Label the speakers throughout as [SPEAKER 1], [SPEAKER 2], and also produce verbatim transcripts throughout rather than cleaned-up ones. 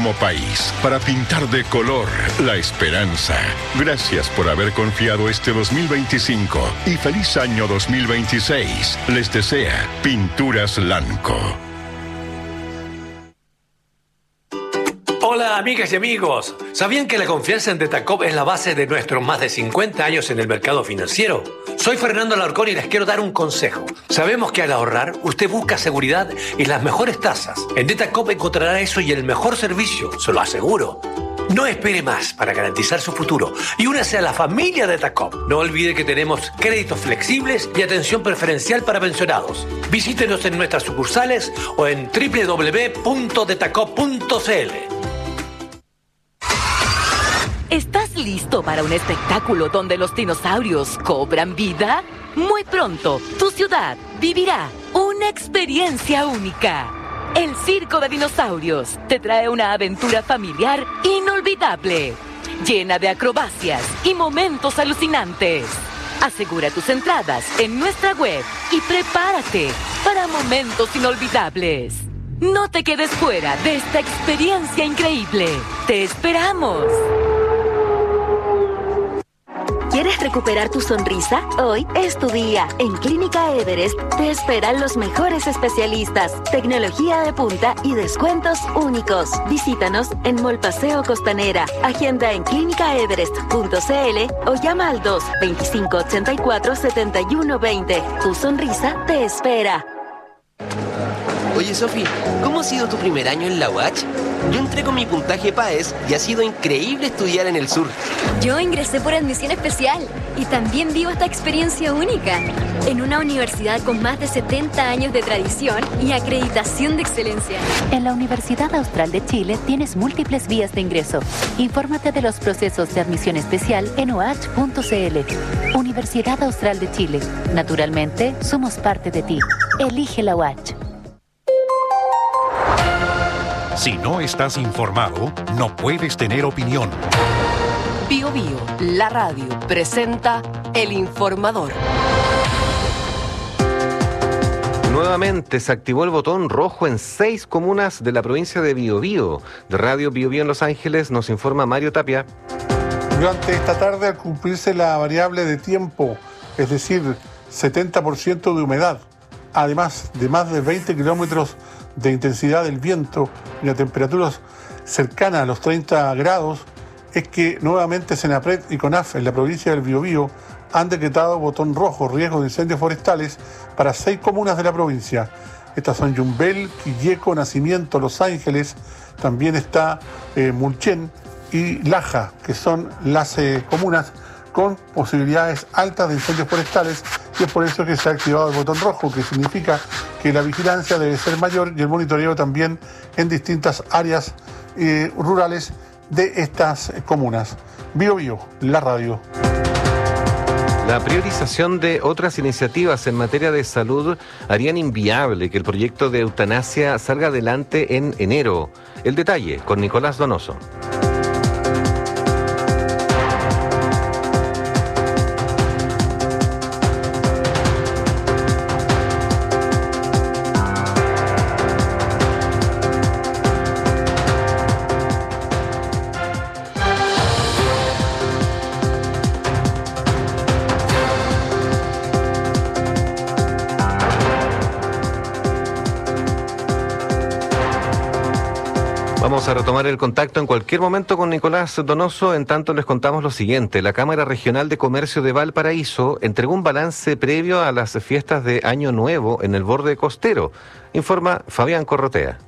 [SPEAKER 1] como país para pintar de color la esperanza. Gracias por haber confiado este dos mil veinticinco y feliz año dos mil veintiséis. Les desea Pinturas Lanco.
[SPEAKER 2] Hola amigas y amigos, ¿sabían que la confianza en Detacop es la base de nuestros más de cincuenta años en el mercado financiero? Soy Fernando Alarcón y les quiero dar un consejo. Sabemos que al ahorrar, usted busca seguridad y las mejores tasas. En Detacop encontrará eso y el mejor servicio, se lo aseguro. No espere más para garantizar su futuro y únase a la familia Detacop. No olvide que tenemos créditos flexibles y atención preferencial para pensionados. Visítenos en nuestras sucursales o en doble u doble u doble u punto detacop punto c l.
[SPEAKER 3] ¿Estás listo para un espectáculo donde los dinosaurios cobran vida? Muy pronto, tu ciudad vivirá una experiencia única. El Circo de Dinosaurios te trae una aventura familiar inolvidable, llena de acrobacias y momentos alucinantes. Asegura tus entradas en nuestra web y prepárate para momentos inolvidables. No te quedes fuera de esta experiencia increíble. ¡Te esperamos!
[SPEAKER 4] ¿Quieres recuperar tu sonrisa? Hoy es tu día. En Clínica Everest te esperan los mejores especialistas, tecnología de punta y descuentos únicos. Visítanos en Mall Paseo Costanera. Agenda en clínica everest punto c l o llama al dos veinticinco ochenta y cuatro setenta y uno veinte. Tu sonrisa te espera.
[SPEAKER 5] Oye, Sofi, ¿cómo ha sido tu primer año en la U A C? Yo entré con mi puntaje PAES y ha sido increíble estudiar en el sur.
[SPEAKER 6] Yo ingresé por admisión especial y también vivo esta experiencia única en una universidad con más de setenta años de tradición y acreditación de excelencia.
[SPEAKER 7] En la Universidad Austral de Chile tienes múltiples vías de ingreso. Infórmate de los procesos de admisión especial en u a c punto c l. Universidad Austral de Chile. Naturalmente, somos parte de ti. Elige la U A C.
[SPEAKER 8] Si no estás informado, no puedes tener opinión.
[SPEAKER 9] Bio Bio, la radio, presenta El Informador.
[SPEAKER 10] Nuevamente se activó el botón rojo en seis comunas de la provincia de Biobío. De Radio Biobío en Los Ángeles nos informa Mario Tapia.
[SPEAKER 11] Durante esta tarde, al cumplirse la variable de tiempo, es decir, setenta por ciento de humedad, además de más de veinte kilómetros de intensidad del viento y a temperaturas cercanas a los treinta grados, es que nuevamente Senapred y CONAF en la provincia del Biobío han decretado botón rojo, riesgo de incendios forestales, para seis comunas de la provincia. Estas son Yumbel, Quilleco, Nacimiento, Los Ángeles, también está eh, Mulchen y Laja, que son las eh, comunas con posibilidades altas de incendios forestales, y es por eso que se ha activado el botón rojo, que significa que la vigilancia debe ser mayor y el monitoreo también en distintas áreas eh, rurales de estas comunas. Bio Bio, la radio.
[SPEAKER 10] La priorización de otras iniciativas en materia de salud harían inviable que el proyecto de eutanasia salga adelante en enero. El detalle con Nicolás Donoso. Vamos a retomar el contacto en cualquier momento con Nicolás Donoso. En tanto, les contamos lo siguiente. La Cámara Regional de Comercio de Valparaíso entregó un balance previo a las fiestas de Año Nuevo en el borde costero. Informa Fabián Corrotea.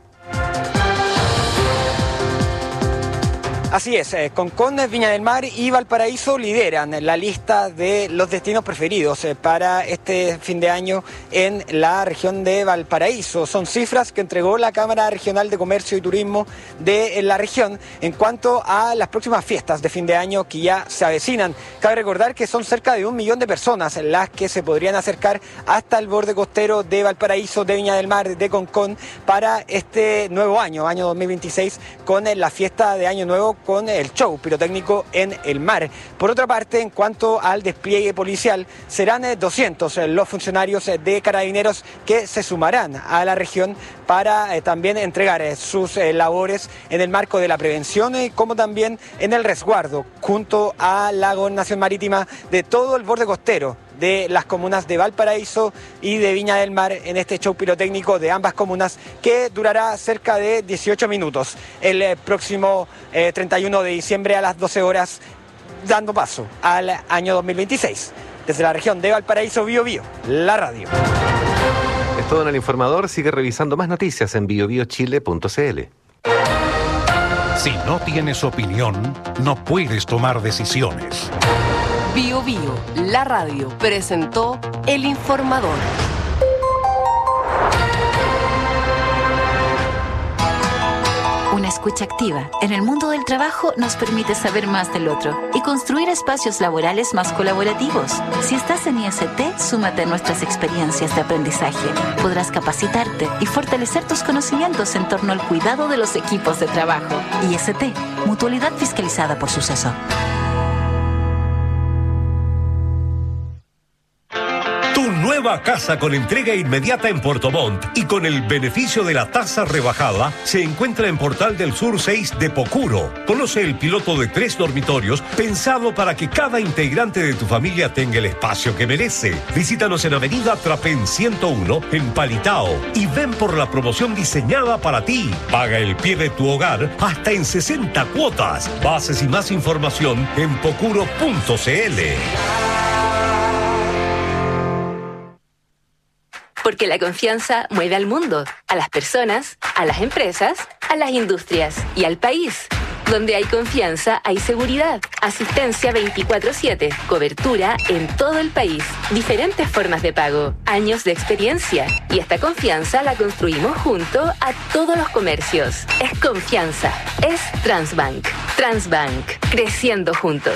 [SPEAKER 12] Así es, eh, Concón, Viña del Mar y Valparaíso lideran la lista de los destinos preferidos eh, para este fin de año en la región de Valparaíso. Son cifras que entregó la Cámara Regional de Comercio y Turismo de la región en cuanto a las próximas fiestas de fin de año que ya se avecinan. Cabe recordar que son cerca de un millón de personas las que se podrían acercar hasta el borde costero de Valparaíso, de Viña del Mar, de Concón para este nuevo año, año dos mil veintiséis, con la fiesta de Año Nuevo, con el show pirotécnico en el mar. Por otra parte, en cuanto al despliegue policial, serán doscientos los funcionarios de Carabineros que se sumarán a la región para eh, también entregar eh, sus eh, labores en el marco de la prevención y eh, como también en el resguardo junto a la gobernación marítima de todo el borde costero de las comunas de Valparaíso y de Viña del Mar en este show pirotécnico de ambas comunas que durará cerca de dieciocho minutos el eh, próximo eh, treinta y uno de diciembre a las doce horas, dando paso al año dos mil veintiséis. Desde la región de Valparaíso, Bío Bío, la radio.
[SPEAKER 10] Es todo en El Informador. Sigue revisando más noticias en bio bio chile punto c l.
[SPEAKER 8] Si no tienes opinión, no puedes tomar decisiones.
[SPEAKER 9] Bío Bío, la radio, presentó El Informador.
[SPEAKER 13] Una escucha activa en el mundo del trabajo nos permite saber más del otro y construir espacios laborales más colaborativos. Si estás en I S T, súmate a nuestras experiencias de aprendizaje. Podrás capacitarte y fortalecer tus conocimientos en torno al cuidado de los equipos de trabajo. I S T, mutualidad fiscalizada por Suceso.
[SPEAKER 14] Nueva casa con entrega inmediata en Puerto Montt y con el beneficio de la tasa rebajada se encuentra en Portal del Sur seis de Pocuro. Conoce el piloto de tres dormitorios pensado para que cada integrante de tu familia tenga el espacio que merece. Visítanos en Avenida Trapén ciento uno en Palitao y ven por la promoción diseñada para ti. Paga el pie de tu hogar hasta en sesenta cuotas. Bases y más información en pocuro punto c l.
[SPEAKER 15] Porque la confianza mueve al mundo, a las personas, a las empresas, a las industrias y al país. Donde hay confianza, hay seguridad, asistencia veinticuatro siete, cobertura en todo el país, diferentes formas de pago, años de experiencia. Y esta confianza la construimos junto a todos los comercios. Es confianza, es Transbank. Transbank, creciendo juntos.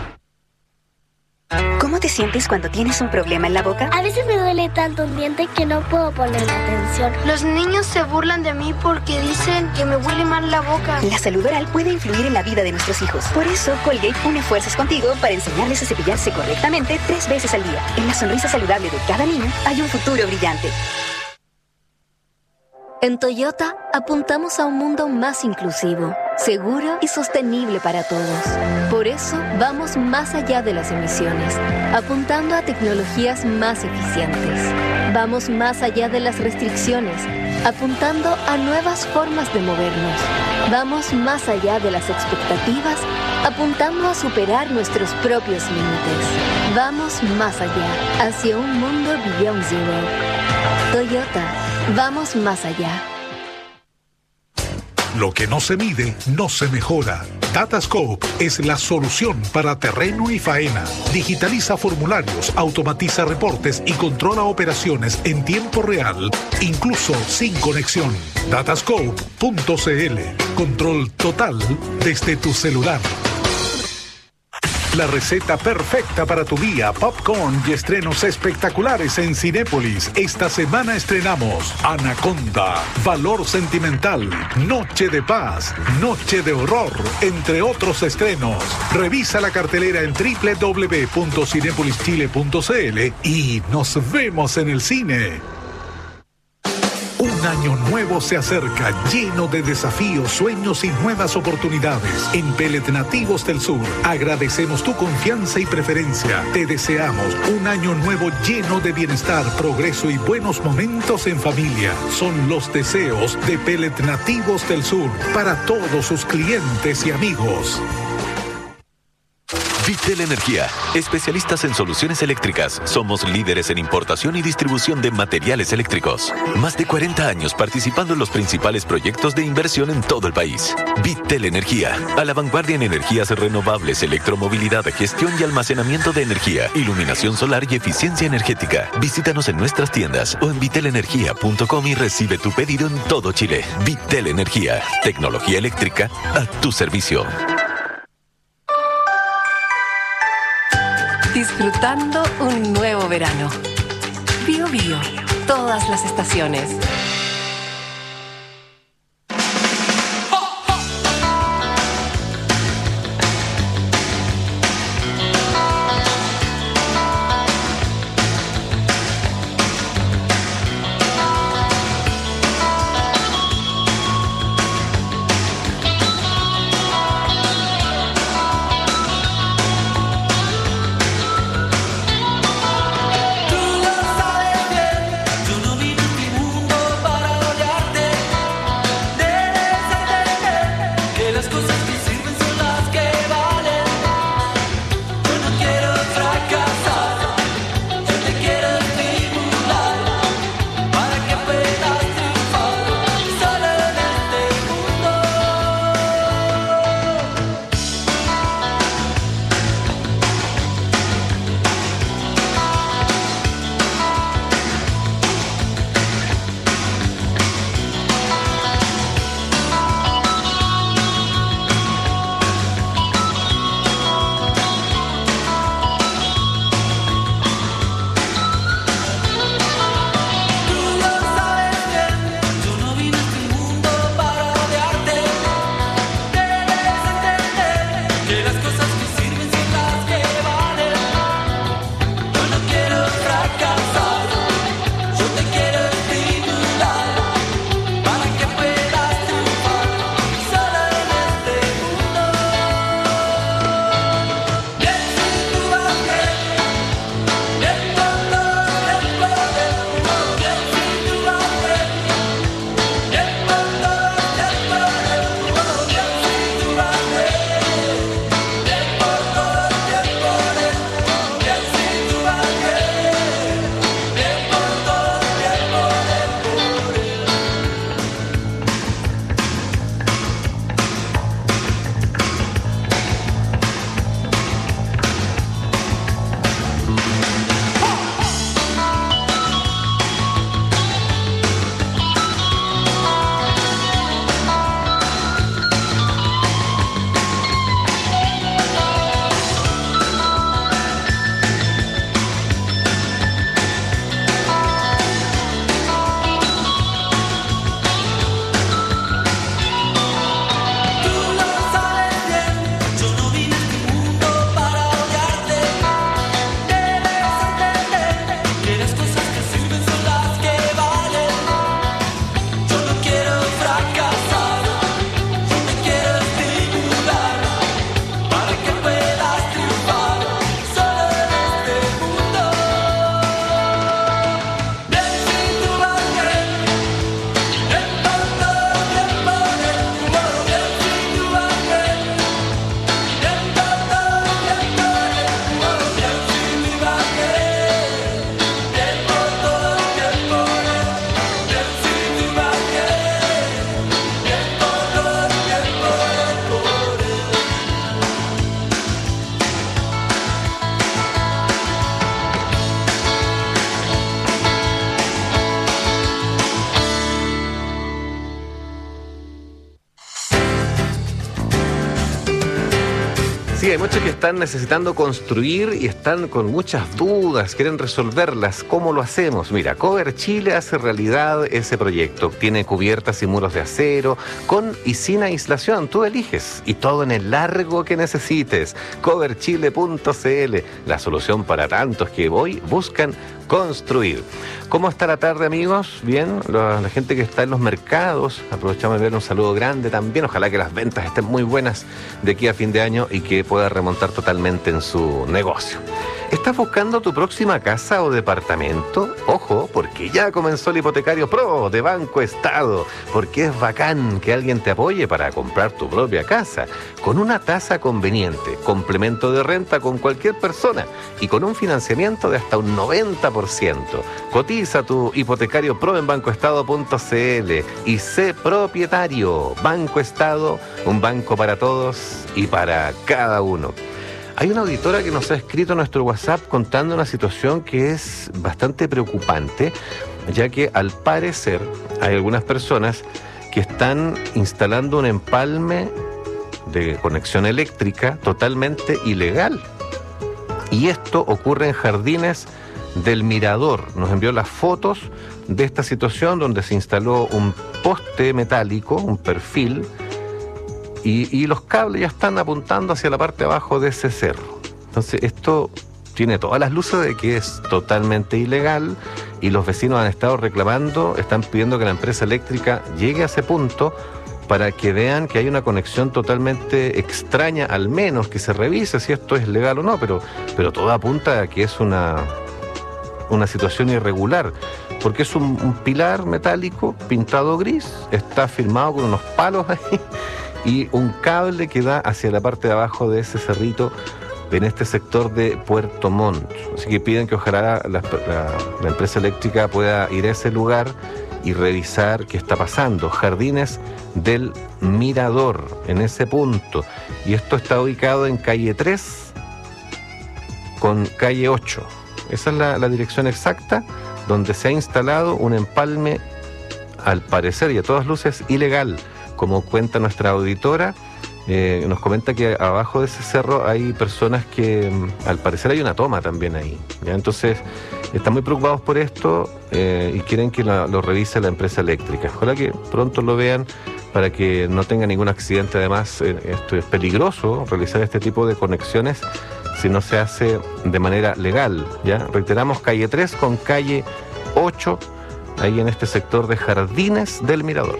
[SPEAKER 16] ¿Cómo te sientes cuando tienes un problema en la boca?
[SPEAKER 17] A veces me duele tanto un diente que no puedo ponerle atención.
[SPEAKER 18] Los niños se burlan de mí porque dicen que me huele mal la boca.
[SPEAKER 16] La salud oral puede influir en la vida de nuestros hijos. Por eso, Colgate une fuerzas contigo para enseñarles a cepillarse correctamente tres veces al día. En la sonrisa saludable de cada niño hay un futuro brillante.
[SPEAKER 6] En Toyota apuntamos a un mundo más inclusivo, seguro y sostenible para todos. Por eso vamos más allá de las emisiones, apuntando a tecnologías más eficientes. Vamos más allá de las restricciones, apuntando a nuevas formas de movernos. Vamos más allá de las expectativas, apuntando a superar nuestros propios límites. Vamos más allá, hacia un mundo Beyond Zero. Toyota, vamos más allá.
[SPEAKER 19] Lo que no se mide, no se mejora. Datascope es la solución para terreno y faena. Digitaliza formularios, automatiza reportes y controla operaciones en tiempo real, incluso sin conexión. datascope punto c l. Control total desde tu celular. La receta perfecta para tu día, popcorn y estrenos espectaculares en Cinépolis. Esta semana estrenamos Anaconda, Valor Sentimental, Noche de Paz, Noche de Horror, entre otros estrenos. Revisa la cartelera en doble u doble u doble u punto cinépolis chile punto c l y nos vemos en el cine. Un año nuevo se acerca, lleno de desafíos, sueños y nuevas oportunidades. En Pellet Nativos del Sur, agradecemos tu confianza y preferencia. Te deseamos un año nuevo lleno de bienestar, progreso y buenos momentos en familia. Son los deseos de Pellet Nativos del Sur para todos sus clientes y amigos.
[SPEAKER 20] Vitel Energía, especialistas en soluciones eléctricas. Somos líderes en importación y distribución de materiales eléctricos. Más de cuarenta años participando en los principales proyectos de inversión en todo el país. Vitel Energía, a la vanguardia en energías renovables, electromovilidad, gestión y almacenamiento de energía, iluminación solar y eficiencia energética. Visítanos en nuestras tiendas o en vitel energía punto com y recibe tu pedido en todo Chile. Vitel Energía, tecnología eléctrica a tu servicio.
[SPEAKER 9] Disfrutando un nuevo verano. Bío Bío, todas las estaciones.
[SPEAKER 10] Sí, hay muchos que están necesitando construir y están con muchas dudas, quieren resolverlas. ¿Cómo lo hacemos? Mira, Cover Chile hace realidad ese proyecto. Tiene cubiertas y muros de acero, con y sin aislación. Tú eliges. Y todo en el largo que necesites. cover chile punto c l, la solución para tantos que hoy buscan construir. ¿Cómo está la tarde, amigos? Bien, la, la gente que está en los mercados, aprovechamos de ver un saludo grande también. Ojalá que las ventas estén muy buenas de aquí a fin de año y que pueda remontar totalmente en su negocio. ¿Estás buscando tu próxima casa o departamento? Ojo, porque ya comenzó el Hipotecario Pro de Banco Estado, porque es bacán que alguien te apoye para comprar tu propia casa, con una tasa conveniente, complemento de renta con cualquier persona y con un financiamiento de hasta un noventa por ciento. Cotiza tu Hipotecario Pro en banco estado punto c l y sé propietario. Banco Estado, un banco para todos y para cada uno. Hay una auditora que nos ha escrito a nuestro WhatsApp contando una situación que es bastante preocupante, ya que al parecer hay algunas personas que están instalando un empalme de conexión eléctrica totalmente ilegal. Y esto ocurre en Jardines del Mirador. Nos envió las fotos de esta situación donde se instaló un poste metálico, un perfil, Y, y los cables ya están apuntando hacia la parte de abajo de ese cerro. Entonces esto tiene todas las luces de que es totalmente ilegal y los vecinos han estado reclamando, están pidiendo que la empresa eléctrica llegue a ese punto para que vean que hay una conexión totalmente extraña, al menos que se revise si esto es legal o no, pero, pero todo apunta a que es una, una situación irregular, porque es un, un pilar metálico pintado gris, está firmado con unos palos ahí, y un cable que da hacia la parte de abajo de ese cerrito en este sector de Puerto Montt. Así que piden que ojalá la, la, la empresa eléctrica pueda ir a ese lugar y revisar qué está pasando. Jardines del Mirador, en ese punto. Y esto está ubicado en calle tres con calle ocho. Esa es la, la dirección exacta donde se ha instalado un empalme, al parecer y a todas luces, ilegal. Como cuenta nuestra auditora, eh, nos comenta que abajo de ese cerro hay personas que, al parecer hay una toma también ahí, ¿ya? Entonces, están muy preocupados por esto eh, y quieren que la, lo revise la empresa eléctrica. Ojalá que pronto lo vean para que no tenga ningún accidente. Además, eh, esto es peligroso, realizar este tipo de conexiones si no se hace de manera legal, ¿ya? Reiteramos, calle tres con calle ocho, ahí en este sector de Jardines del Mirador.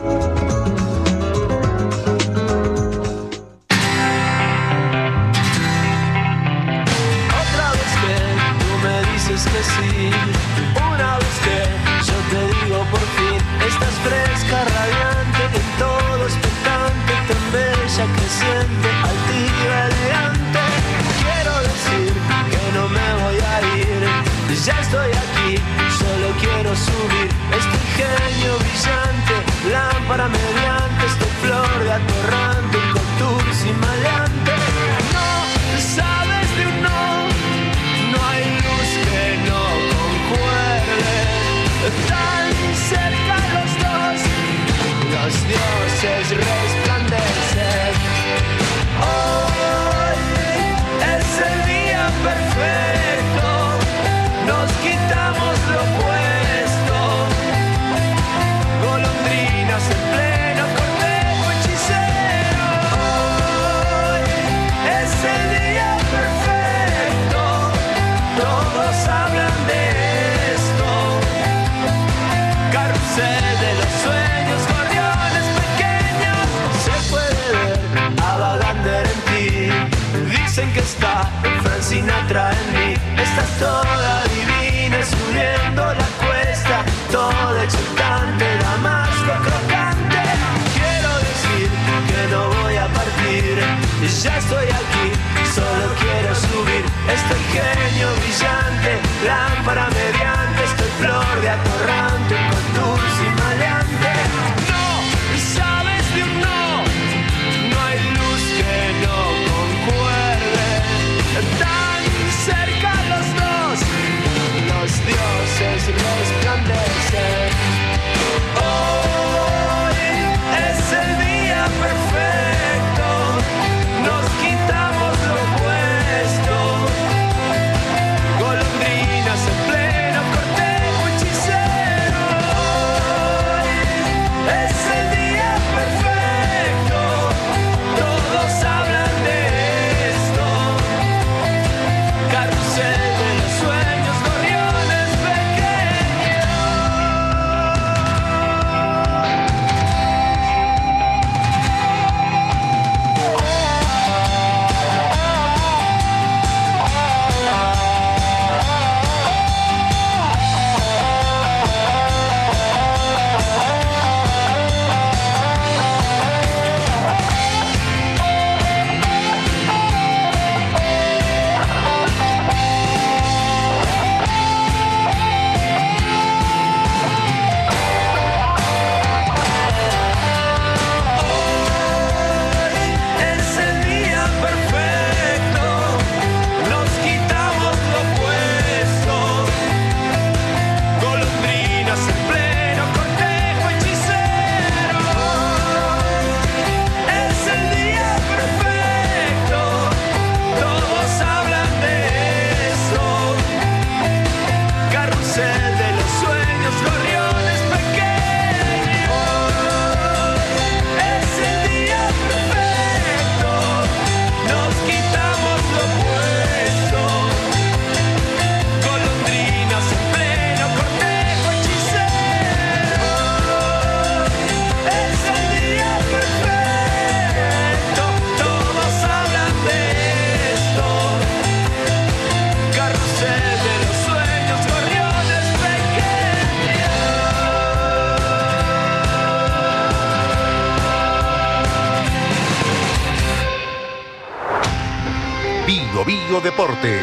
[SPEAKER 21] Que sí, una vez que yo te digo por fin, estás fresca, radiante, en todo expectante, tan bella, creciente, altiva, elegante. Quiero decir que no me voy a ir, ya estoy aquí, solo quiero subir este genio brillante, lámpara mediante, esta flor de atorrante, con dulce y maleante. No sabes de un no, no hay luz que no concuerde, tan cerca los dos, los dioses resplandecen. Hoy es el día perfecto, nos quitamos lo puesto, golondrinas en pleno cortejo hechicero. Hoy es el día perfecto, todos hablan de esto, carrusel de los sueños, gorriones pequeños, se puede ver a Vagander en ti, dicen que está Frank Sinatra en mí, estás toda divina subiendo la cuesta, toda exultante, damasco crocante. Quiero decir que no voy a partir, ya estoy aquí, solo quiero subir, estoy genio brillante, lámpara mediante, estoy flor de atorrante, con dulce y maleante. No sabes de un no, no hay luz que no concuerde, tan cerca los dos,
[SPEAKER 8] Bio Bio Deportes.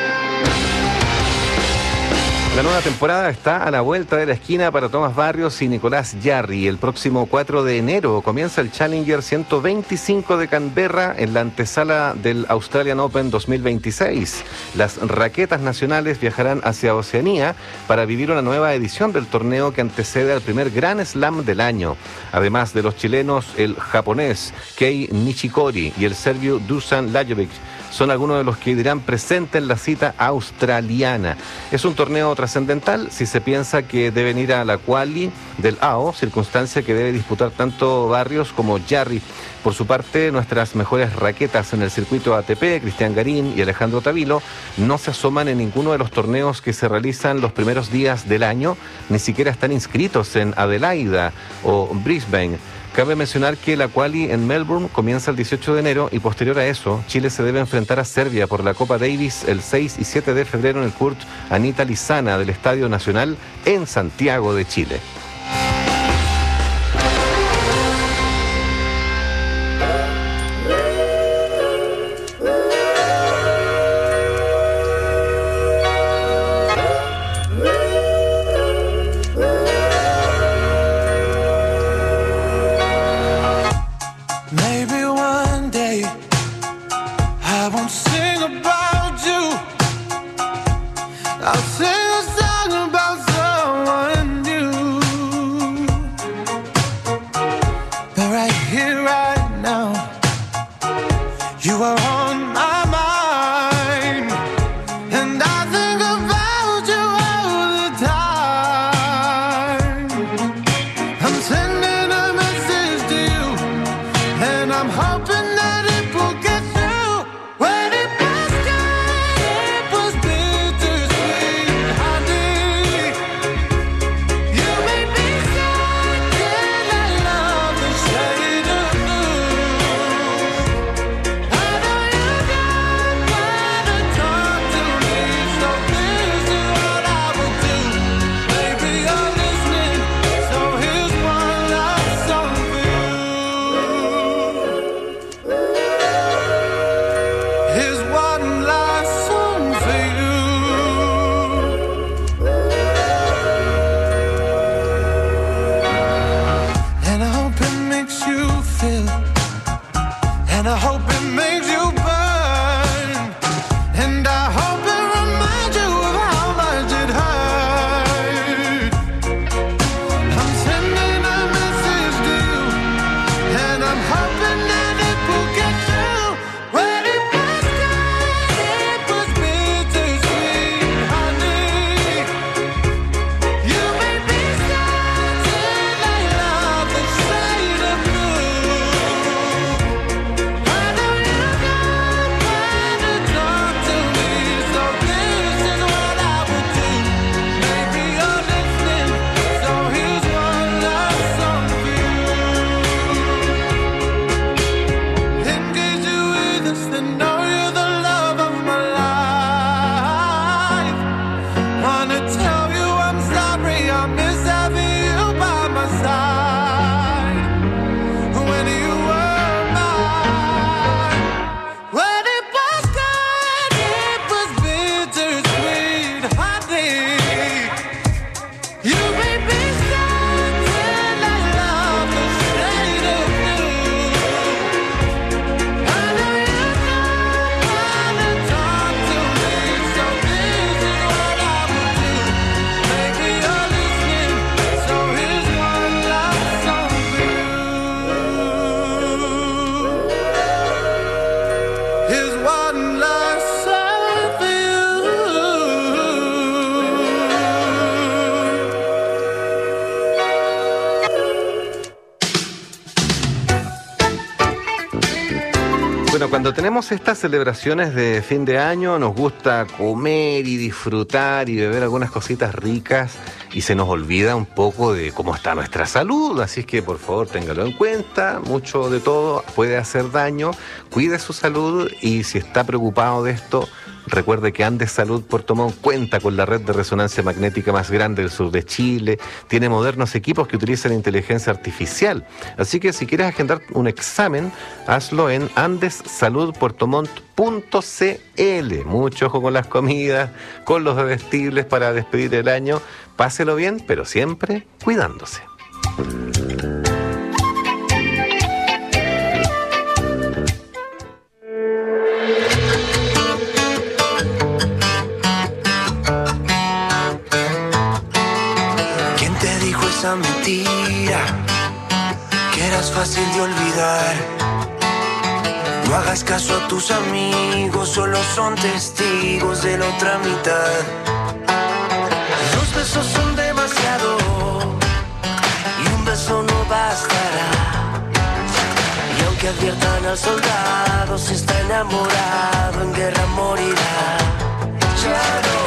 [SPEAKER 10] La nueva temporada está a la vuelta de la esquina para Tomás Barrios y Nicolás Jarry. El próximo cuatro de enero comienza el Challenger ciento veinticinco de Canberra en la antesala del Australian Open dos mil veintiséis. Las raquetas nacionales viajarán hacia Oceanía para vivir una nueva edición del torneo que antecede al primer Grand Slam del año. Además de los chilenos, el japonés Kei Nishikori y el serbio Dusan Lajovic son algunos de los que dirán presente en la cita australiana. Es un torneo trascendental si se piensa que deben ir a la quali del A O, circunstancia que debe disputar tanto Barrios como Jarry. Por su parte, nuestras mejores raquetas en el circuito A T P, Cristian Garín y Alejandro Tavilo, no se asoman en ninguno de los torneos que se realizan los primeros días del año, ni siquiera están inscritos en Adelaida o Brisbane. Cabe mencionar que la quali en Melbourne comienza el dieciocho de enero y posterior a eso, Chile se debe enfrentar a Serbia por la Copa Davis el seis y siete de febrero en el Kurt Anita Lizana del Estadio Nacional en Santiago de Chile. Bueno, cuando tenemos estas celebraciones de fin de año, nos gusta comer y disfrutar y beber algunas cositas ricas y se nos olvida un poco de cómo está nuestra salud. Así es que por favor téngalo en cuenta, mucho de todo puede hacer daño, cuide su salud y si está preocupado de esto, recuerde que Andes Salud Puerto Montt cuenta con la red de resonancia magnética más grande del sur de Chile, tiene modernos equipos que utilizan inteligencia artificial, así que si quieres agendar un examen, hazlo en andes salud puerto montt punto c l. Mucho ojo con las comidas, con los bebestibles para despedir el año, páselo bien, pero siempre cuidándose.
[SPEAKER 21] Esa mentira que eras fácil de olvidar. No hagas caso a tus amigos, solo son testigos de la otra mitad. Los besos son demasiado y un beso no bastará. Y aunque adviertan al soldado, si está enamorado en guerra morirá. Ya no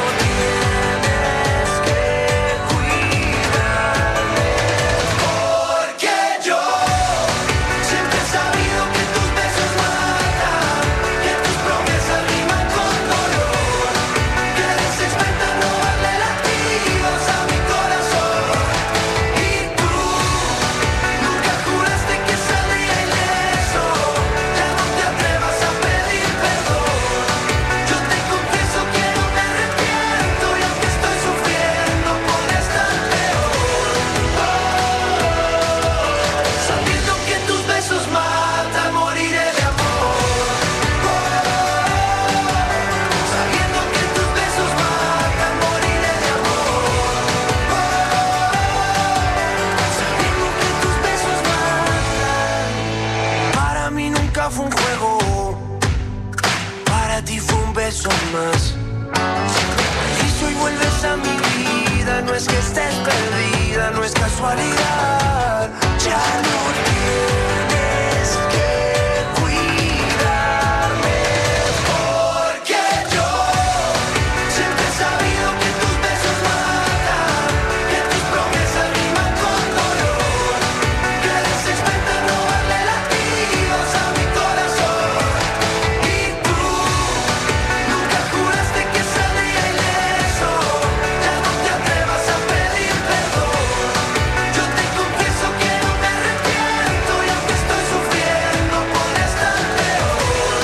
[SPEAKER 21] más. Y si hoy vuelves a mi vida, no es que estés perdida, no es casualidad. Ya no tienes que cuidarme, porque yo siempre he sabido que tus besos matan, que tus promesas riman con dolor, que eres experta en robarle latidos a mi corazón. Y tú nunca juraste que saldría ileso, ya no te atrevas a pedir perdón. Yo te confieso que no me arrepiento y aunque estoy sufriendo por estar peor,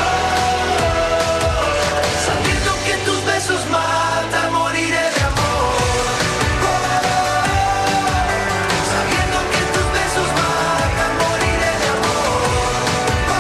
[SPEAKER 21] sabiendo que tus besos matan, moriré de amor. Sabiendo que tus besos matan, moriré de amor.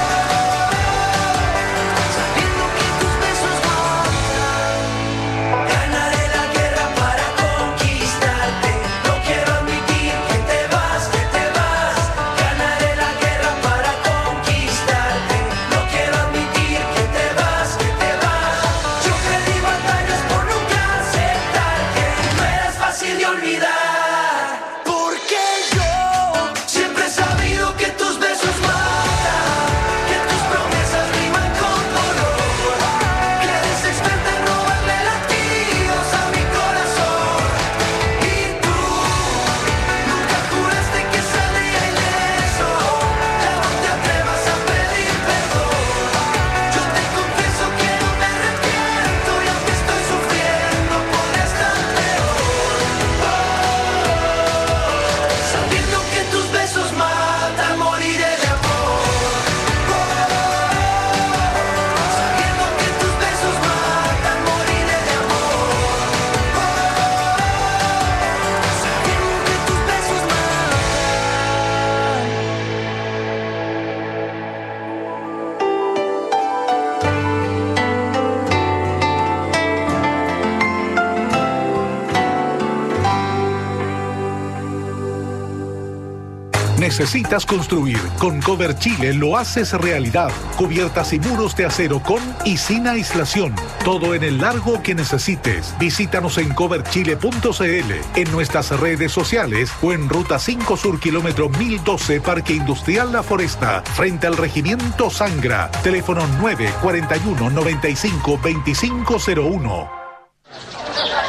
[SPEAKER 21] Sabiendo que tus besos matan. Ganaré la guerra para conquistarte. No quiero admitir que te vas, que te vas. Ganaré la guerra para conquistarte. No quiero admitir que te vas, que te vas. Yo perdí batallas por nunca aceptar que no eras fácil de olvidar. Porque yo siempre he sabido que tus besos matan, que tus promesas riman con dolor, que eres experta en robarle latidos a mi corazón. Y tú nunca juraste que saldría ileso, ya no te atrevas a pedir perdón. Yo te confieso que no me arrepiento y aunque estoy sufriendo por estar peor, sabiendo que tus besos matan, moriré de amor. Sabiendo que tus besos matan, moriré de amor. Sabiendo que tus besos
[SPEAKER 19] ¿Necesitas construir? Con Cover Chile lo haces realidad. Cubiertas y muros de acero con y sin aislación. Todo en el largo que necesites. Visítanos en cover chile punto c l, en nuestras redes sociales o en Ruta cinco Sur, kilómetro mil doce, Parque Industrial La Foresta, frente al Regimiento Sangra. Teléfono nueve cuatro uno, noventa y cinco, veinticinco cero uno.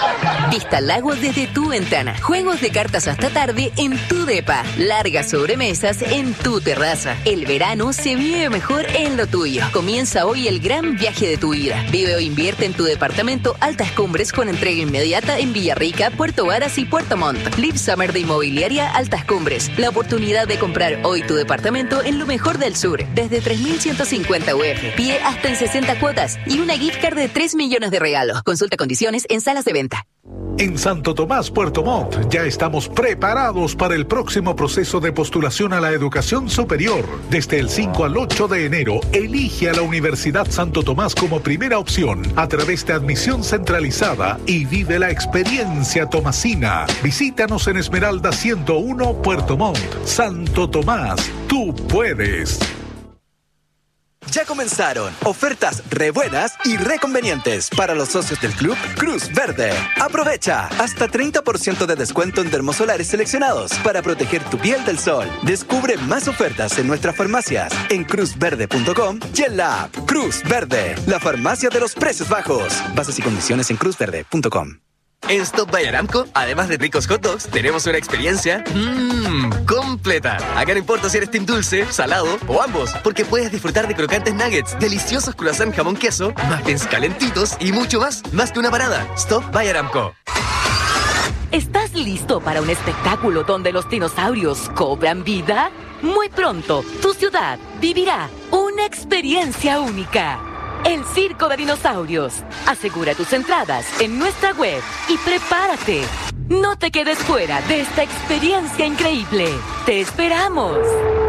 [SPEAKER 3] Vista al lago desde tu ventana. Juegos de cartas hasta tarde en tu depa. Largas sobremesas en tu terraza. El verano se vive mejor en lo tuyo. Comienza hoy el gran viaje de tu vida. Vive o invierte en tu departamento Altas Cumbres con entrega inmediata en Villarrica, Puerto Varas y Puerto Montt. Live Summer de Inmobiliaria Altas Cumbres. La oportunidad de comprar hoy tu departamento en lo mejor del sur. Desde tres mil ciento cincuenta U F. Pie hasta en sesenta cuotas. Y una gift card de tres millones de regalos. Consulta condiciones en salas de venta.
[SPEAKER 19] En Santo Tomás, Puerto Montt, ya estamos preparados para el próximo proceso de postulación a la educación superior. Desde el cinco al ocho de enero, elige a la Universidad Santo Tomás como primera opción a través de admisión centralizada y vive la experiencia tomasina. Visítanos en Esmeralda ciento uno, Puerto Montt. Santo Tomás, tú puedes.
[SPEAKER 1] Ya comenzaron ofertas re buenas y re convenientes para los socios del club Cruz Verde. Aprovecha hasta treinta por ciento de descuento en termosolares seleccionados para proteger tu piel del sol. Descubre más ofertas en nuestras farmacias en cruz verde punto com y en la app Cruz Verde, la farmacia de los precios bajos. Bases y condiciones en cruz verde punto com.
[SPEAKER 5] En Stop by Aramco, además de ricos hot dogs, tenemos una experiencia mmm, completa. Acá no importa si eres team dulce, salado o ambos, porque puedes disfrutar de crocantes nuggets, deliciosos croissant jamón queso, muffins calentitos y mucho más, más que una parada. Stop by Aramco.
[SPEAKER 3] ¿Estás listo para un espectáculo donde los dinosaurios cobran vida? Muy pronto, tu ciudad vivirá una experiencia única. El Circo de Dinosaurios. Asegura tus entradas en nuestra web y prepárate. No te quedes fuera de esta experiencia increíble. ¡Te esperamos!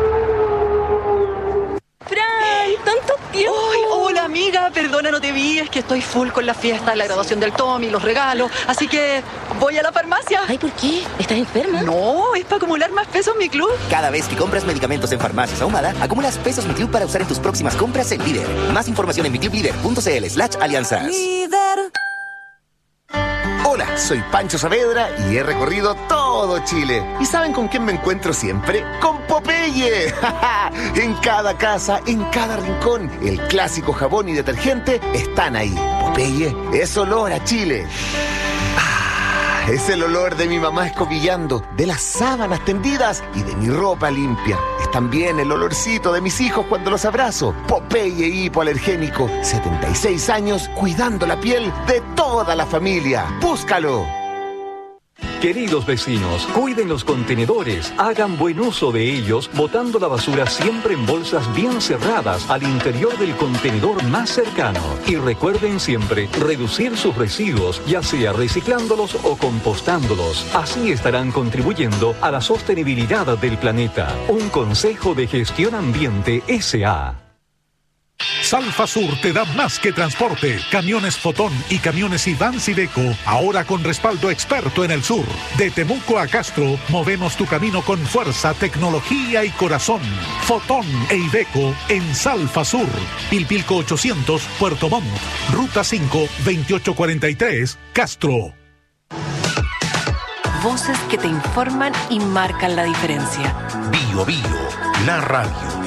[SPEAKER 22] ¡Fran! ¡Tanto tiempo! ¡Ay, hola, amiga! Perdona, no te vi. Es que estoy full con la fiesta, la graduación del Tommy, los regalos. Así que voy a la farmacia.
[SPEAKER 23] Ay, ¿por qué? ¿Estás enferma?
[SPEAKER 22] No, es para acumular más pesos en mi club.
[SPEAKER 24] Cada vez que compras medicamentos en Farmacias Ahumada, acumulas pesos Mi Club para usar en tus próximas compras en Líder. Más información en miclublider punto cl slash alianzas.
[SPEAKER 22] Líder.
[SPEAKER 25] Hola, soy Pancho Saavedra y he recorrido todo Chile. ¿Y saben con quién me encuentro siempre? ¡Con Popeye! En cada casa, en cada rincón, el clásico jabón y detergente están ahí. Popeye es olor a Chile. Ah, es el olor de mi mamá escobillando, de las sábanas tendidas y de mi ropa limpia. Es también el olorcito de mis hijos cuando los abrazo. Popeye hipoalergénico, setenta y seis años cuidando la piel de toda la familia. ¡Búscalo!
[SPEAKER 26] Queridos vecinos, cuiden los contenedores, hagan buen uso de ellos, botando la basura siempre en bolsas bien cerradas al interior del contenedor más cercano. Y recuerden siempre reducir sus residuos, ya sea reciclándolos o compostándolos. Así estarán contribuyendo a la sostenibilidad del planeta. Un consejo de Gestión Ambiente S A
[SPEAKER 19] Salfa Sur te da más que transporte. Camiones Fotón y camiones Iván Iveco, ahora con respaldo experto en el sur. De Temuco a Castro, movemos tu camino con fuerza, tecnología y corazón. Fotón e Iveco en Salfa Sur. Pilpilco ochocientos, Puerto Montt. Ruta cinco, veintiocho cuarenta y tres, Castro.
[SPEAKER 9] Voces que te informan y marcan la diferencia.
[SPEAKER 8] Bio Bio, la radio.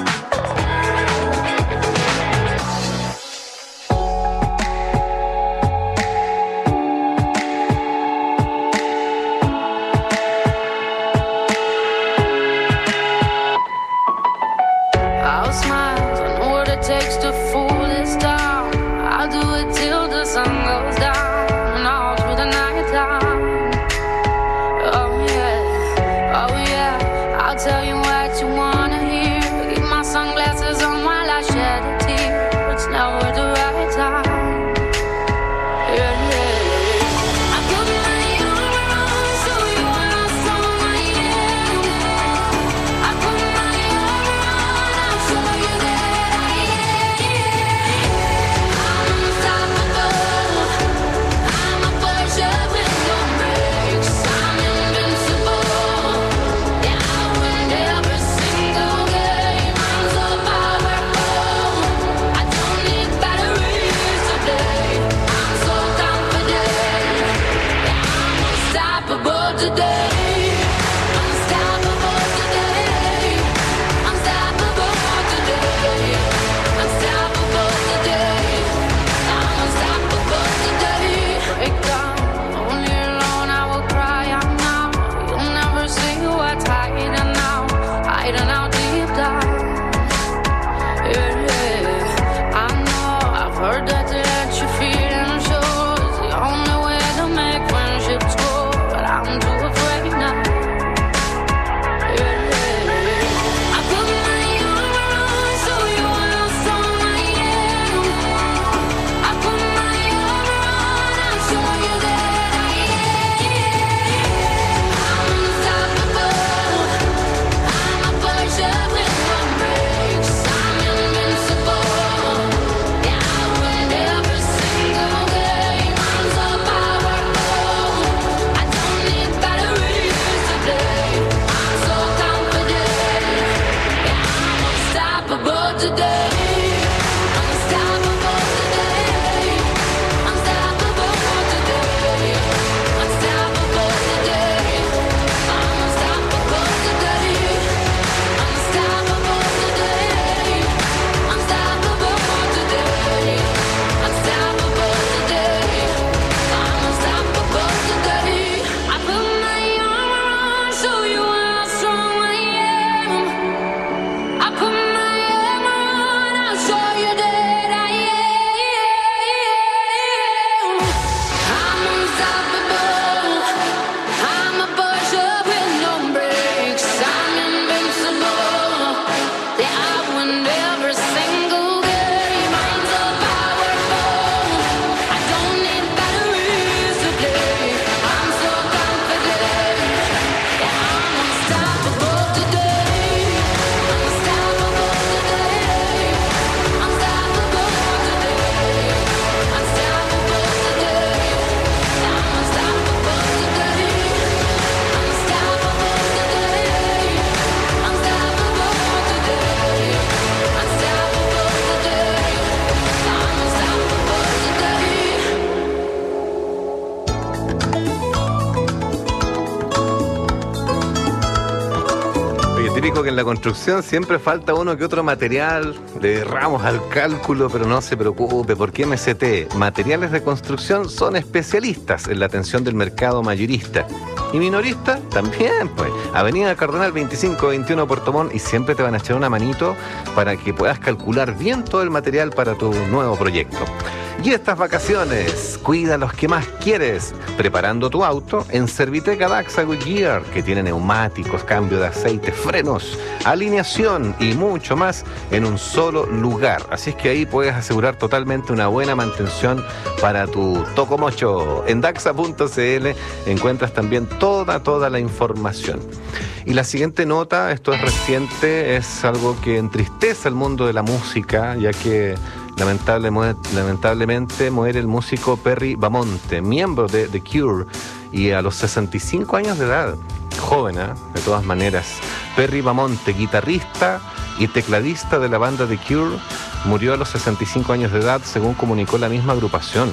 [SPEAKER 10] Típico que en la construcción siempre falta uno que otro material, le erramos al cálculo, pero no se preocupe, porque M S T, Materiales de Construcción, son especialistas en la atención del mercado mayorista. Y minorista también, pues. Avenida Cardenal veinticinco veintiuno Puerto Montt, y siempre te van a echar una manito para que puedas calcular bien todo el material para tu nuevo proyecto. Y estas vacaciones, cuida los que más quieres, preparando tu auto en Serviteca Daxa Goodyear, que tiene neumáticos, cambio de aceite, frenos, alineación y mucho más en un solo lugar. Así es que ahí puedes asegurar totalmente una buena mantención para tu tocomocho. En daxa punto c l encuentras también toda, toda la información. Y la siguiente nota, esto es reciente, es algo que entristece al mundo de la música, ya que Lamentable, lamentablemente muere el músico Perry Bamonte, miembro de The Cure, y a los sesenta y cinco años de edad. Joven, ¿eh? De todas maneras. Perry Bamonte, guitarrista y tecladista de la banda The Cure, murió a los sesenta y cinco años de edad, según comunicó la misma agrupación.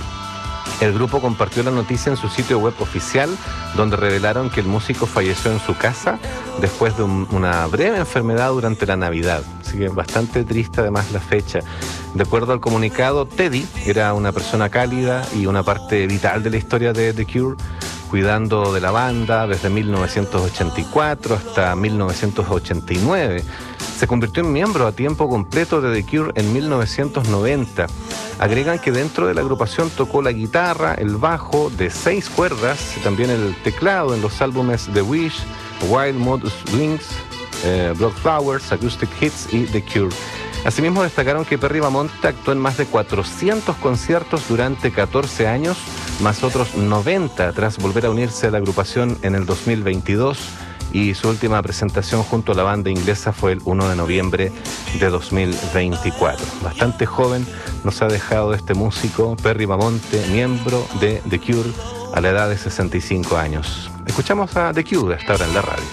[SPEAKER 10] El grupo compartió la noticia en su sitio web oficial, donde revelaron que el músico falleció en su casa después de un, una breve enfermedad durante la Navidad. Así que bastante triste además la fecha. De acuerdo al comunicado, Teddy era una persona cálida y una parte vital de la historia de The Cure, cuidando de la banda desde mil novecientos ochenta y cuatro hasta mil novecientos ochenta y nueve. Se convirtió en miembro a tiempo completo de The Cure en mil novecientos noventa. Agregan que dentro de la agrupación tocó la guitarra, el bajo de seis cuerdas, y también el teclado en los álbumes The Wish, Wild Mood Swings, eh, Blood Flowers, Acoustic Hits y The Cure. Asimismo destacaron que Perry Bamonte actuó en más de cuatrocientos conciertos durante catorce años, más otros noventa tras volver a unirse a la agrupación en el dos mil veintidós, y su última presentación junto a la banda inglesa fue el uno de noviembre de dos mil veinticuatro. Bastante joven nos ha dejado este músico, Perry Bamonte, miembro de The Cure, a la edad de sesenta y cinco años. Escuchamos a The Cure hasta ahora en la radio.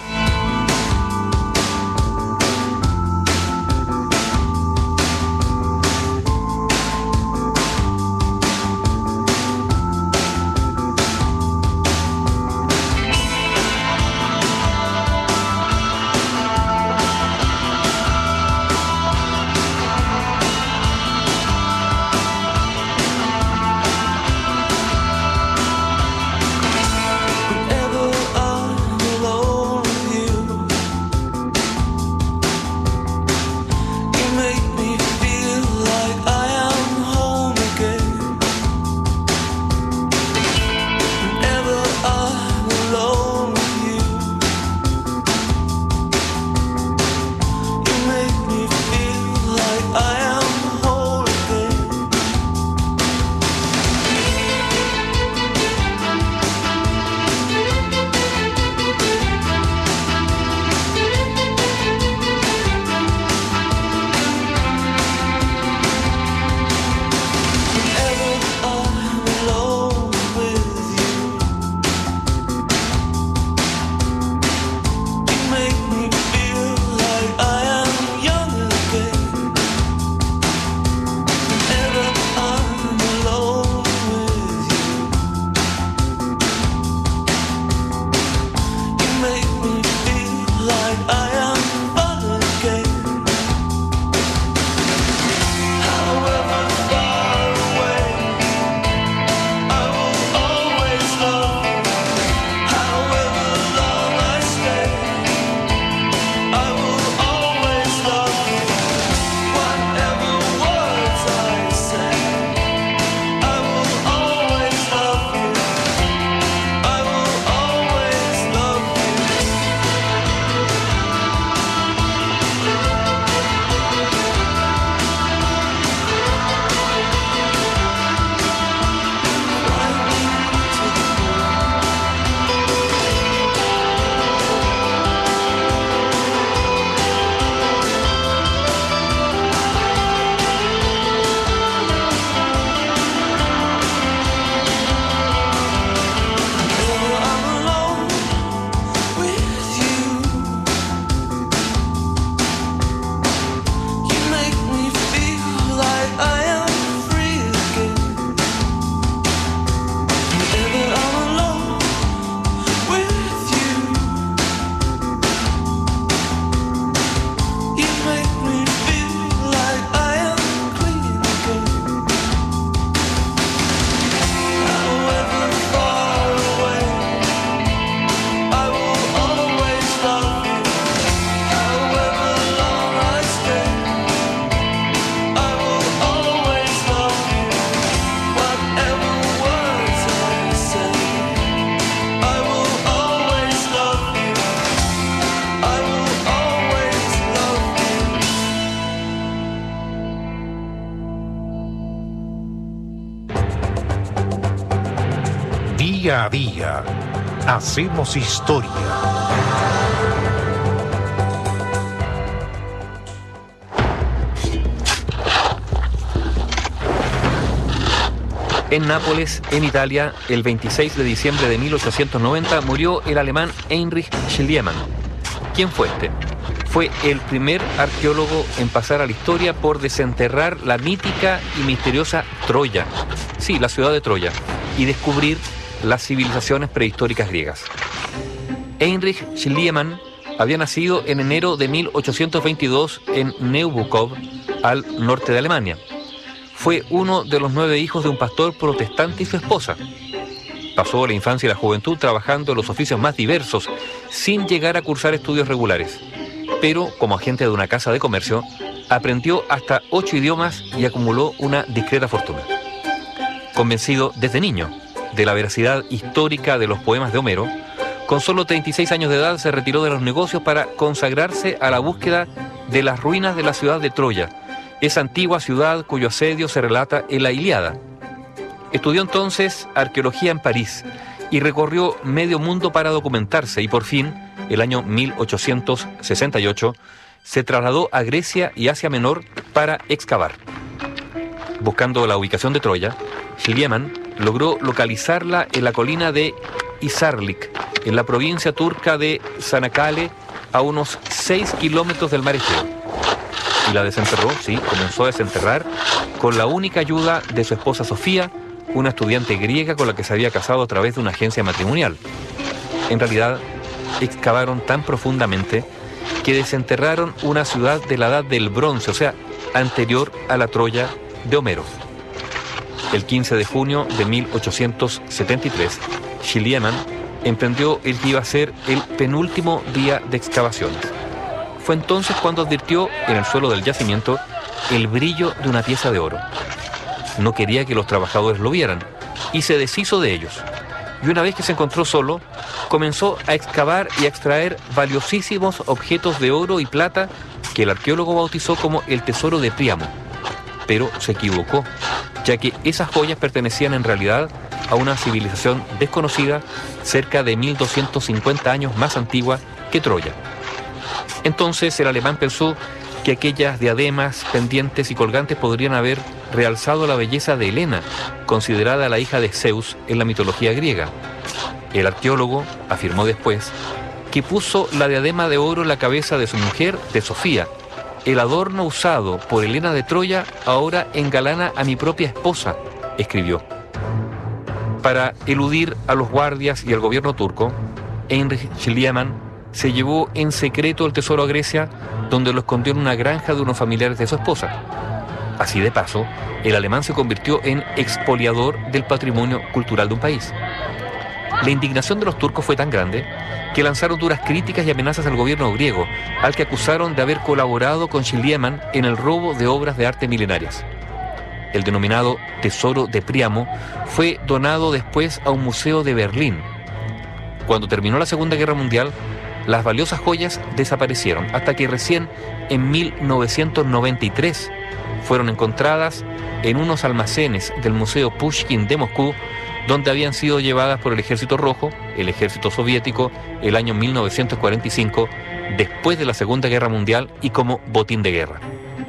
[SPEAKER 21] Whenever I'm alone
[SPEAKER 8] Día a día hacemos historia.
[SPEAKER 2] En Nápoles, en Italia, el veintiséis de diciembre de mil ochocientos noventa murió el alemán Heinrich Schliemann. ¿Quién fue este? Fue el primer arqueólogo en pasar a la historia por desenterrar la mítica y misteriosa Troya, sí, la ciudad de Troya, y descubrir las civilizaciones prehistóricas griegas. Heinrich Schliemann había nacido en enero de mil ochocientos veintidós en Neubukov, al norte de Alemania. Fue uno de los nueve hijos de un pastor protestante y su esposa. Pasó la infancia y la juventud trabajando en los oficios más diversos, sin llegar a cursar estudios regulares. Pero, como agente de una casa de comercio, aprendió hasta ocho idiomas y acumuló una discreta fortuna. Convencido desde niño de la veracidad histórica de los poemas de Homero, con solo treinta y seis años de edad se retiró de los negocios para consagrarse a la búsqueda de las ruinas de la ciudad de Troya, esa antigua ciudad cuyo asedio se relata en la Ilíada. Estudió entonces arqueología en París y recorrió medio mundo para documentarse y por fin, el año mil ochocientos sesenta y ocho, se trasladó a Grecia y Asia Menor para excavar. Buscando la ubicación de Troya, Schliemann logró localizarla en la colina de Hisarlik, en la provincia turca de Çanakkale, a unos seis kilómetros del mar Egeo. Y la desenterró, sí, comenzó a desenterrar con la única ayuda de su esposa Sofía, una estudiante griega con la que se había casado a través de una agencia matrimonial. En realidad, excavaron tan profundamente que desenterraron una ciudad de la edad del bronce, o sea, anterior a la Troya de Homero. El quince de junio de mil ochocientos setenta y tres, Schliemann emprendió el que iba a ser el penúltimo día de excavaciones. Fue entonces cuando advirtió en el suelo del yacimiento el brillo de una pieza de oro. No quería que los trabajadores lo vieran y se deshizo de ellos. Y una vez que se encontró solo, comenzó a excavar y a extraer valiosísimos objetos de oro y plata que el arqueólogo bautizó como el tesoro de Príamo. Pero se equivocó, ya que esas joyas pertenecían en realidad a una civilización desconocida cerca de mil doscientos cincuenta años más antigua que Troya. Entonces el alemán pensó que aquellas diademas, pendientes y colgantes podrían haber realzado la belleza de Helena, considerada la hija de Zeus en la mitología griega. El arqueólogo afirmó después que puso la diadema de oro en la cabeza de su mujer, de Sofía. El adorno usado por Helena de Troya ahora engalana a mi propia esposa, escribió. Para eludir a los guardias y al gobierno turco, Heinrich Schliemann se llevó en secreto el tesoro a Grecia, donde lo escondió en una granja de unos familiares de su esposa. Así de paso, el alemán se convirtió en expoliador del patrimonio cultural de un país. La indignación de los turcos fue tan grande que lanzaron duras críticas y amenazas al gobierno griego, al que acusaron de haber colaborado con Schliemann en el robo de obras de arte milenarias. El denominado Tesoro de Príamo fue donado después a un museo de Berlín. Cuando terminó la Segunda Guerra Mundial, las valiosas joyas desaparecieron, hasta que recién en mil novecientos noventa y tres fueron encontradas en unos almacenes del Museo Pushkin de Moscú, donde habían sido llevadas por el Ejército Rojo, el Ejército Soviético, el año mil novecientos cuarenta y cinco, después de la Segunda Guerra Mundial y como botín de guerra.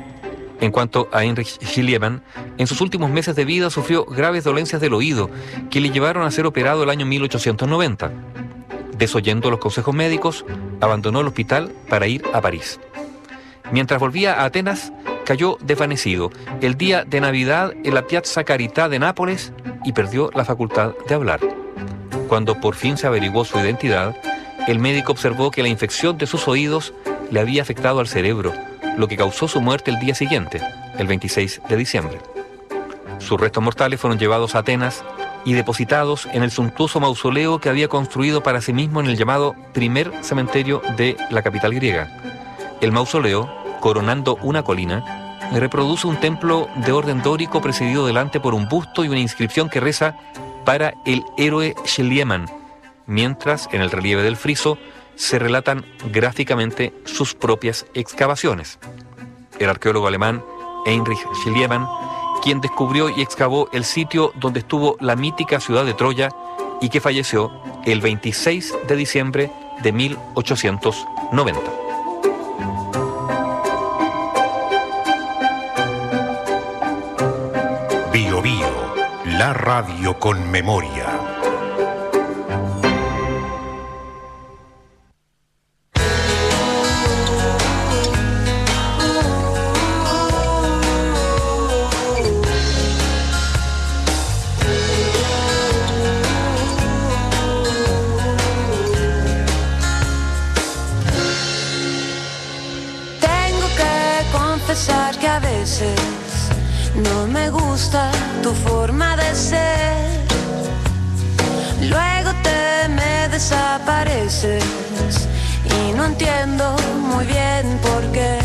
[SPEAKER 2] En cuanto a Heinrich Schliemann, en sus últimos meses de vida sufrió graves dolencias del oído que le llevaron a ser operado el año mil ochocientos noventa. Desoyendo los consejos médicos, abandonó el hospital para ir a París. Mientras volvía a Atenas, cayó desvanecido el día de Navidad en la Piazza Carità de Nápoles y perdió la facultad de hablar. Cuando por fin se averiguó su identidad, el médico observó que la infección de sus oídos le había afectado al cerebro, lo que causó su muerte el día siguiente, el veintiséis de diciembre. Sus restos mortales fueron llevados a Atenas y depositados en el suntuoso mausoleo que había construido para sí mismo en el llamado primer cementerio de la capital griega. El mausoleo, coronando una colina, reproduce un templo de orden dórico presidido delante por un busto y una inscripción que reza para el héroe Schliemann, mientras en el relieve del friso se relatan gráficamente sus propias excavaciones. El arqueólogo alemán Heinrich Schliemann, quien descubrió y excavó el sitio donde estuvo la mítica ciudad de Troya, y que falleció el veintiséis de diciembre de mil ochocientos noventa.
[SPEAKER 8] Bio Bio, la radio con memoria.
[SPEAKER 4] Que a veces no me gusta tu forma de ser, luego te me desapareces y no entiendo muy bien por qué.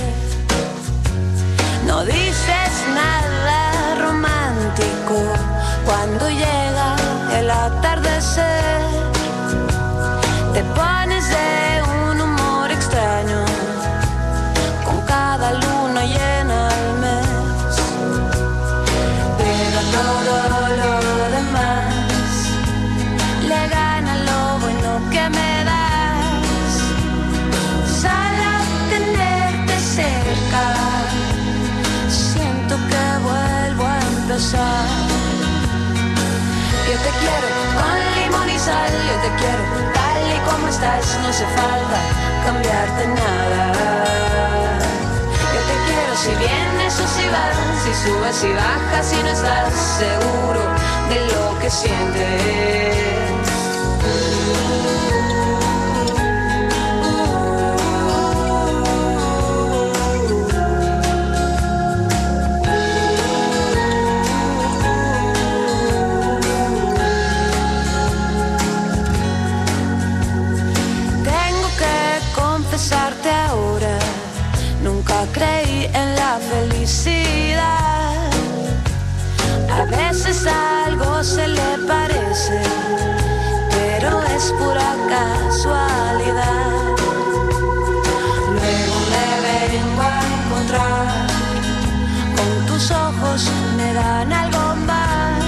[SPEAKER 4] No dices nada romántico cuando llega el atardecer, te pones de un humor extraño con cada luna llena al mes, pero todo lo demás le gana lo bueno que me das. Solo tenerte cerca, siento que vuelvo a empezar. Yo te quiero con limón y sal, yo te quiero tal y como estás, no hace falta cambiarte nada. Si vienes o si vas, si subes y bajas, si no estás seguro de lo que sientes. Tengo que confesarte ahora, nunca creí en la felicidad. A veces algo se le parece, pero es pura casualidad. Luego me vengo a encontrar con tus ojos, me dan algo más.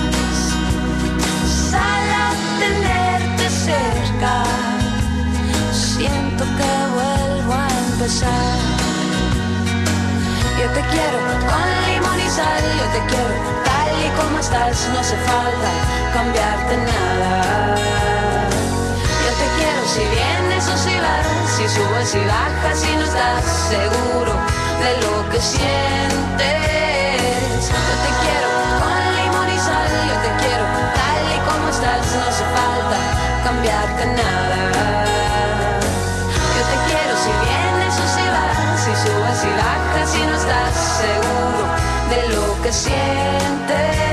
[SPEAKER 4] Solo tenerte cerca, siento que vuelvo a empezar. Yo te quiero con limón y sal, yo te quiero tal y como estás, no hace falta cambiarte nada. Yo te quiero si vienes o si vas, si subes y bajas, si no estás seguro de lo que sientes. Yo te quiero con limón y sal, yo te quiero tal y como estás, no hace falta cambiarte nada. Yo te quiero si vienes o si vas, si subes y bajas, si no estás seguro de lo que sientes.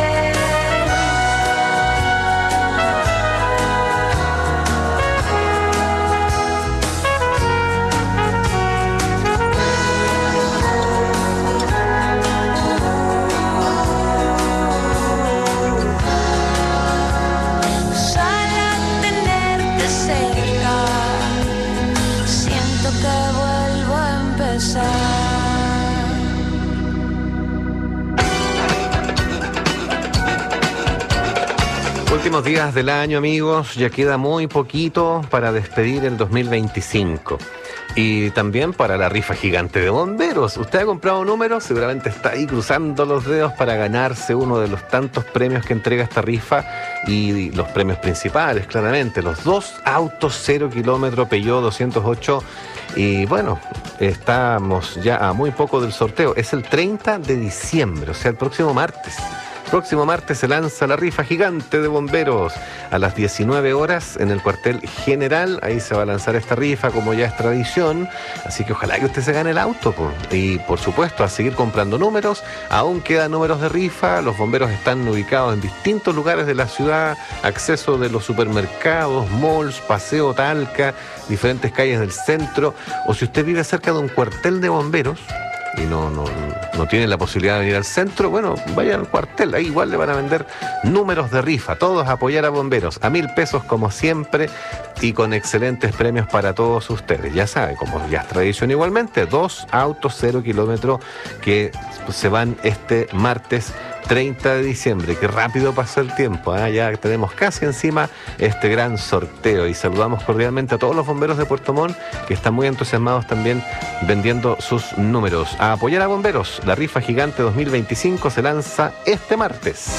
[SPEAKER 10] Últimos días del año, amigos, ya queda muy poquito para despedir el dos mil veinticinco. Y también para la rifa gigante de bomberos. Usted ha comprado números, seguramente está ahí cruzando los dedos para ganarse uno de los tantos premios que entrega esta rifa y los premios principales, claramente. Los dos autos cero kilómetro Peugeot doscientos ocho. Y bueno, estamos ya a muy poco del sorteo. Es el treinta de diciembre, o sea, el próximo martes. Próximo martes se lanza la rifa gigante de bomberos a las diecinueve horas en el cuartel general. Ahí se va a lanzar esta rifa como ya es tradición. Así que ojalá que usted se gane el auto. Por. Y por supuesto a seguir comprando números. Aún quedan números de rifa. Los bomberos están ubicados en distintos lugares de la ciudad. Acceso de los supermercados, malls, Paseo Talca, diferentes calles del centro. O si usted vive cerca de un cuartel de bomberos y no, no, no tienen la posibilidad de venir al centro, bueno, vayan al cuartel, ahí igual le van a vender números de rifa, todos a apoyar a bomberos, a mil pesos como siempre y con excelentes premios para todos ustedes. Ya saben, como ya es tradición igualmente, dos autos cero kilómetros que se van este martes treinta de diciembre. Qué rápido pasó el tiempo, ¿eh? Ya tenemos casi encima este gran sorteo y saludamos cordialmente a todos los bomberos de Puerto Montt que están muy entusiasmados también vendiendo sus números. A apoyar a bomberos, la rifa gigante dos mil veinticinco se lanza este martes.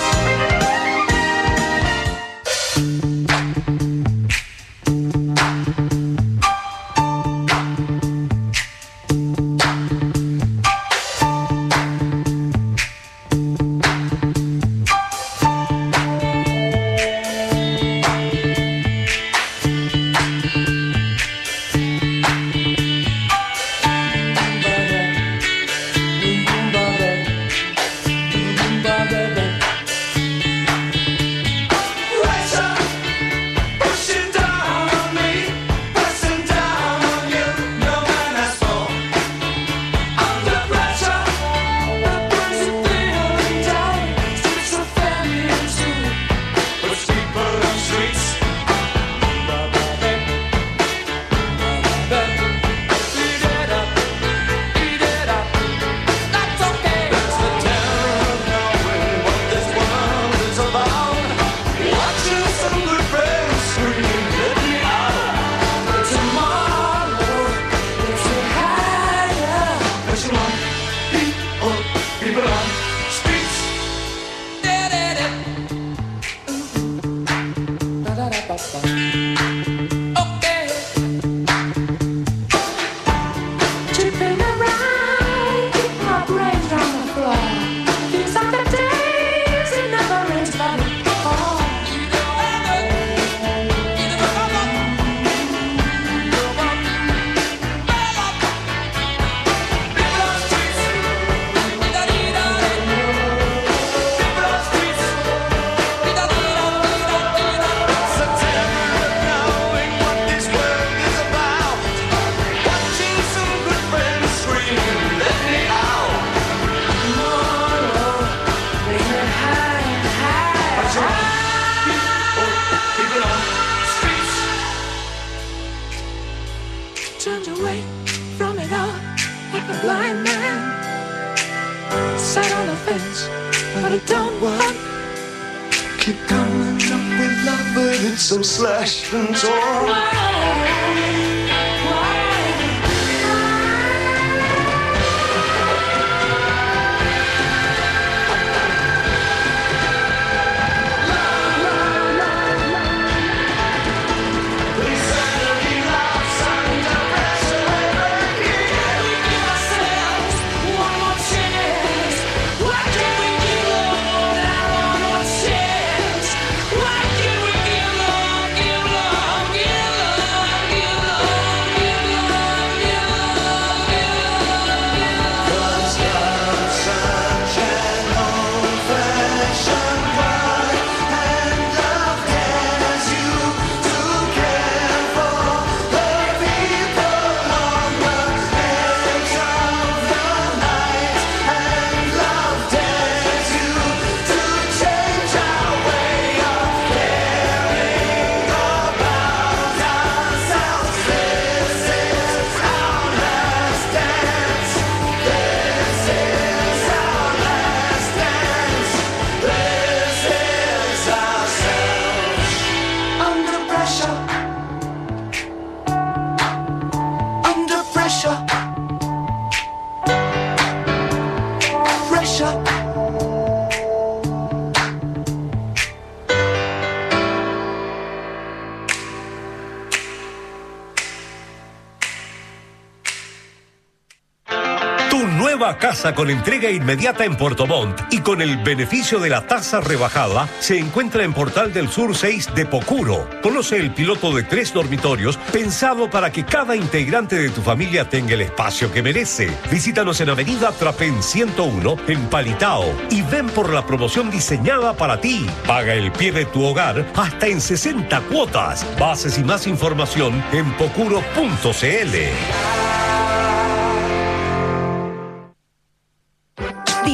[SPEAKER 7] Casa con entrega inmediata en Puerto Montt y con el beneficio de la tasa rebajada se encuentra en Portal del Sur seis de Pocuro. Conoce el piloto de tres dormitorios pensado para que cada integrante de tu familia tenga el espacio que merece. Visítanos en Avenida Trapén ciento uno en Palitao y ven por la promoción diseñada para ti. Paga el pie de tu hogar hasta en sesenta cuotas. Bases y más información en pocuro punto cl.
[SPEAKER 6] Diciembre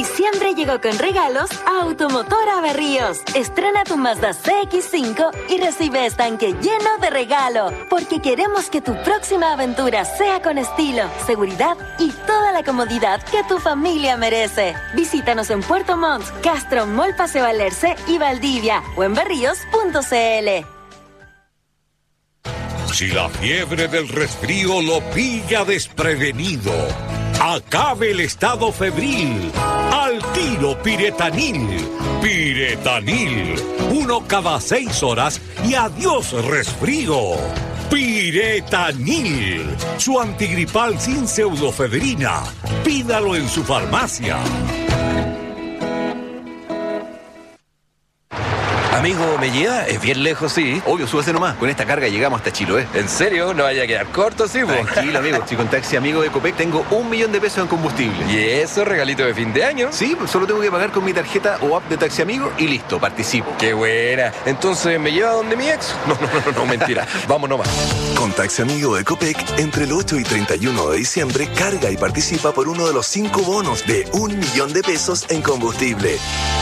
[SPEAKER 11] diciembre llegó con regalos a Automotora Berríos. Estrena tu Mazda C X cinco y recibe estanque lleno de regalo, porque queremos que tu próxima aventura sea con estilo, seguridad y toda la comodidad que tu familia merece. Visítanos en Puerto Montt, Castro, Mall Paseo Alerce y Valdivia o en berríos punto c l.
[SPEAKER 7] Si la fiebre del resfrío lo pilla desprevenido, acabe el estado febril. Al tiro Piretanil. Piretanil. Uno cada seis horas y adiós resfrío. Piretanil. Su antigripal sin pseudofebrina. Pídalo en su farmacia.
[SPEAKER 12] Amigo, ¿me lleva? Es bien lejos, sí.
[SPEAKER 10] Obvio, súbase nomás. Con esta carga llegamos hasta Chiloé.
[SPEAKER 12] ¿En serio? ¿No vaya a quedar corto, sí, po?
[SPEAKER 10] Tranquilo, amigo. Si con Taxi Amigo de Copec tengo un millón de pesos en combustible.
[SPEAKER 12] ¿Y eso, regalito de fin de año?
[SPEAKER 10] Sí, pues solo tengo que pagar con mi tarjeta o app de Taxi Amigo y listo, participo.
[SPEAKER 12] ¡Qué buena! Entonces, ¿me lleva donde mi ex? No, no, no, no, mentira. Vamos nomás.
[SPEAKER 13] Con Taxi Amigo de Copec, entre el ocho y treinta y uno de diciembre, carga y participa por uno de los cinco bonos de un millón de pesos en combustible.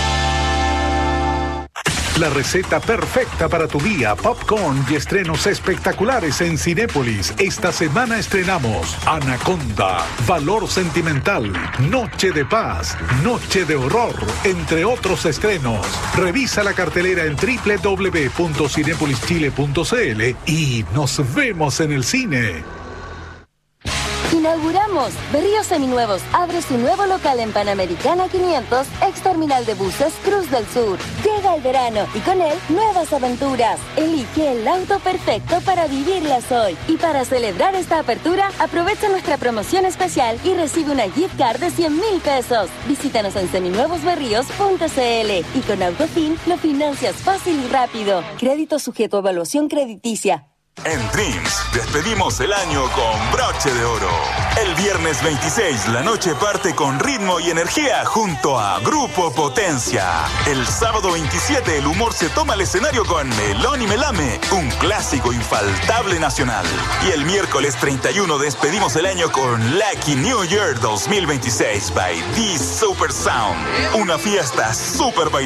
[SPEAKER 19] La receta perfecta para tu día, popcorn y estrenos espectaculares en Cinépolis. Esta semana estrenamos Anaconda, Valor Sentimental, Noche de Paz, Noche de Horror, entre otros estrenos. Revisa la cartelera en doble u doble u doble u punto cinépolis chile punto c l y nos vemos en el cine.
[SPEAKER 11] Inauguramos Berríos Seminuevos. Abre su nuevo local en Panamericana quinientos, ex terminal de buses Cruz del Sur. Llega el verano y con él nuevas aventuras. Elige el auto perfecto para vivirlas hoy. Y para celebrar esta apertura, aprovecha nuestra promoción especial y recibe una gift card de cien mil pesos. Visítanos en seminuevos berríos punto c l y con Autofin lo financias fácil y rápido. Crédito sujeto a evaluación crediticia.
[SPEAKER 14] En Dreams, despedimos el año con broche de oro. El viernes veintiséis, la noche parte con ritmo y energía junto a Grupo Potencia. El sábado veintisiete, el humor se toma el escenario con Melón y Melame, un clásico infaltable nacional. Y el miércoles treinta y uno, despedimos el año con Lucky New Year dos mil veintiséis by The Super Sound. Una fiesta super